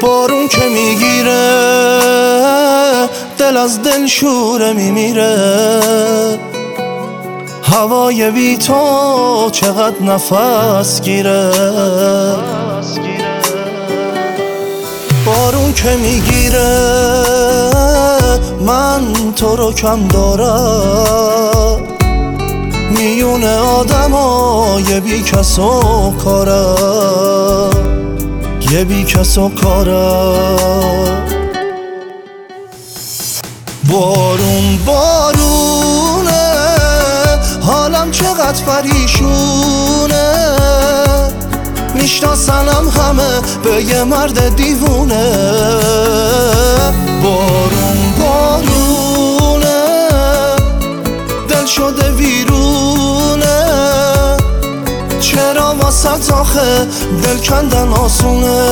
بارون که میگیره دل از دل شوره میمیره، هوای بی تو چقدر نفس گیره. بارون که میگیره من تو رو کم دارم، میون آدم های بی کس و کارم، یه بی کس و کارم. بارون بارونه حالم چقدر پریشونه، میشناسنم همه به یه مرد دیوونه. بارون بارونه دل شده ویرونه، چرا واسه آخه دل کندن آسونه.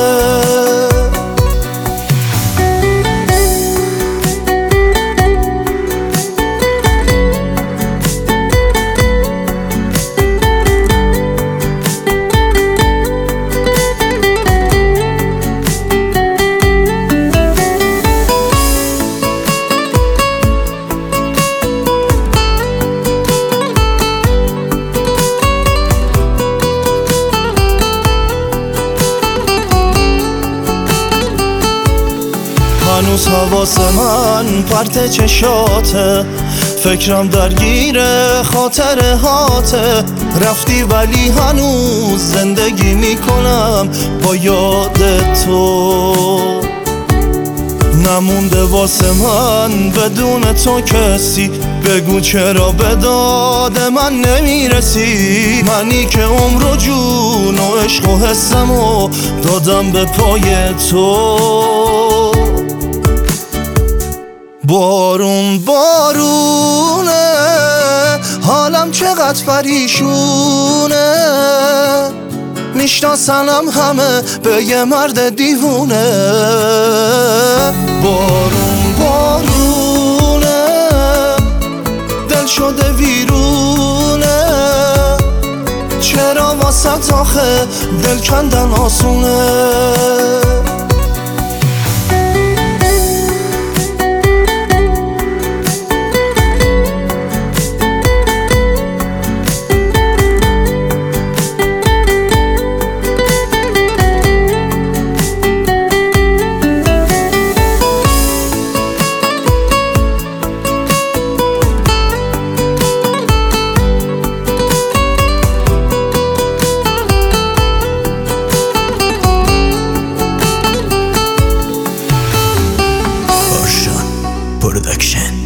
هنوز حواس من پرت چشاته، فکرم درگیر خاطرهاته. رفتی ولی هنوز زندگی میکنم با یاد تو، نمونده واسه من بدون تو کسی. بگو چرا به داد من نمیرسی، منی که عمر و جون و عشق و حسمو دادم به پای تو. بارون بارونه حالم چقدر پریشونه، میشناسنم همه به یه مرد دیوونه. بارون بارونه دل شده ویرونه، چرا واسه آخه دل کندن آسونه. Production.